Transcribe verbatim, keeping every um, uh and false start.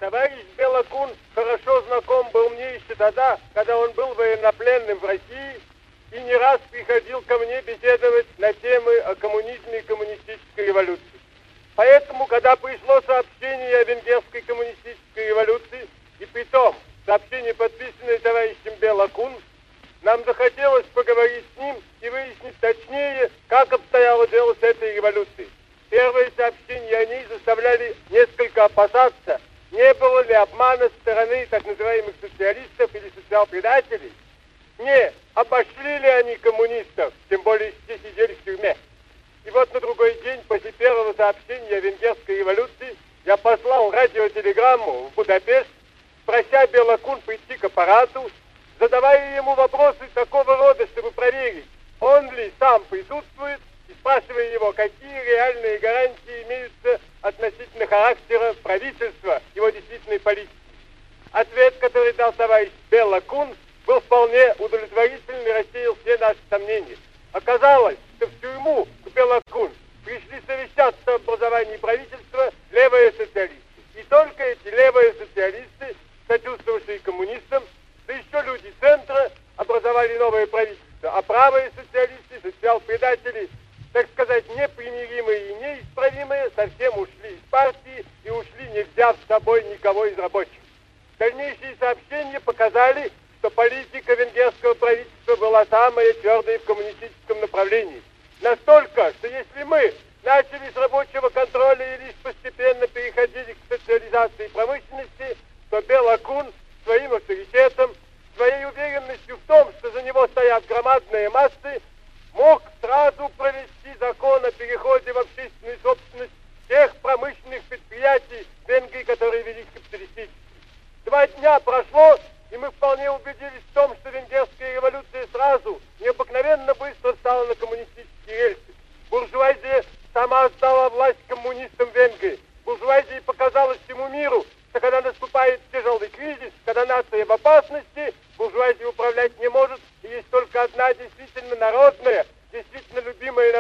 Товарищ Белокун хорошо знаком был мне еще тогда, когда он был военнопленным в России и не раз приходил ко мне беседовать на темы о коммунизме и коммунистической революции. Поэтому, когда пришло сообщение о венгерской коммунистической революции, и при том сообщение, подписанное товарищем Белокун, нам захотелось поговорить с ним и выяснить точнее, как обстояло дело с этой революцией. Первые сообщения о ней заставляли несколько опасаться, не было ли обмана со стороны так называемых социалистов или социал-предателей. Не, обошли ли они коммунистов, тем более все сидели в тюрьме. И вот на другой день после первого сообщения о венгерской революции я послал радиотелеграмму в Будапешт, прося Белокун прийти к аппарату, задавая ему вопросы такого рода, чтобы проверить, он ли сам присутствует, и спрашивая его, какие реальные гарантии имеются относительно характера правительства, его действительной политики. Ответ, который дал товарищ Белокун, был вполне удовлетворительный и рассеял все наши сомнения. Оказалось, что в тюрьму к Белокун пришли совещаться об образовании правительства левые социалисты. И только эти левые социалисты, сочувствовавшие коммунистам, да еще люди центра, образовали новое правительство. А правые социалисты, социал-предатели, так сказать, непримиримые и неисправимые, совсем ушли из партии и ушли, не взяв с собой никого из рабочих. Дальнейшие сообщения показали, что политика венгерского правительства была самая твердая в коммунистическом направлении. Настолько, что если мы начали с рабочего контроля и лишь постепенно переходили к социализации промышленности, то Белокун своим авторитетом, своей уверенностью в том, что за него стоят громадные массы, мог сразу провести закон о переходе в общественную собственность тех промышленных предприятий Венгрии, которые велись капиталистически. Два дня прошло, и мы вполне убедились в том, что венгерская революция сразу, необыкновенно быстро стала на коммунистические рельсы. Буржуазия сама отдала власть коммунистам Венгрии. Буржуазии показалось всему миру, что когда наступает тяжелый кризис, когда нация в опасности, буржуазия управлять не может, и есть только одна действительно народная, действительно любимая